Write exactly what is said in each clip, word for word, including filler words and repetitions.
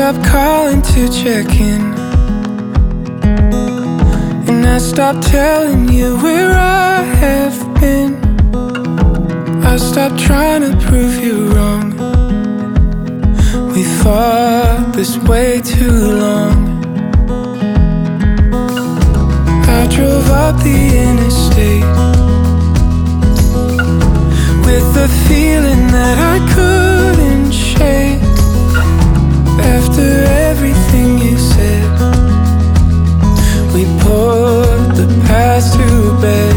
stopped calling to check in, and I stopped telling you where I have been. I stopped trying to prove you wrong. We fought this way too long. I drove up the interstate with the feeling that I couldn't shake. After everything you said, we put the past to bed.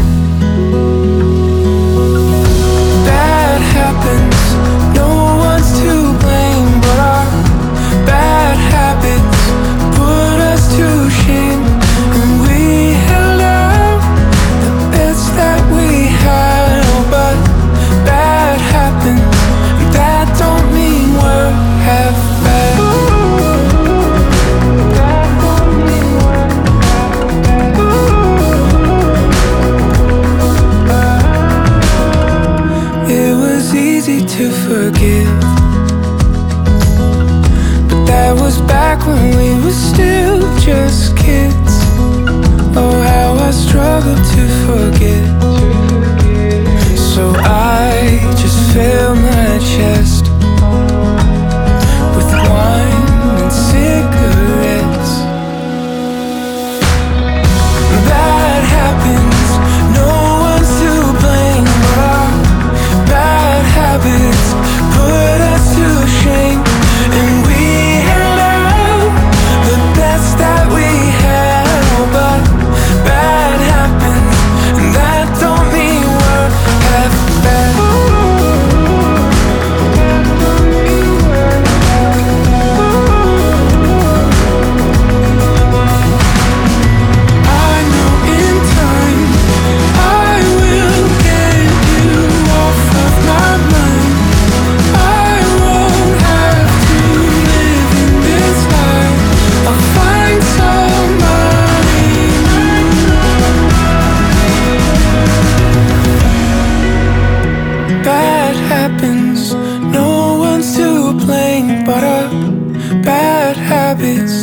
Bad happens, no one's to blame, but our bad habits put us to shame. And we held out the best that we had. Oh, but bad happens, and that don't mean we're half bad. It was easy to forgive, but that was back when we were still just kids. Oh, how I struggled to forget. So I just filled my chest with wine and cigarettes. Bad happens, no one's to blame, but our bad habits put us to shame. And we held out the best that we had. Oh, but bad happens, and that don't mean we're half bad. I know in time I will get you off of my mind. I won't have to live in this life. I'll find somebody new. Bad happens, no one's to blame, but our bad habits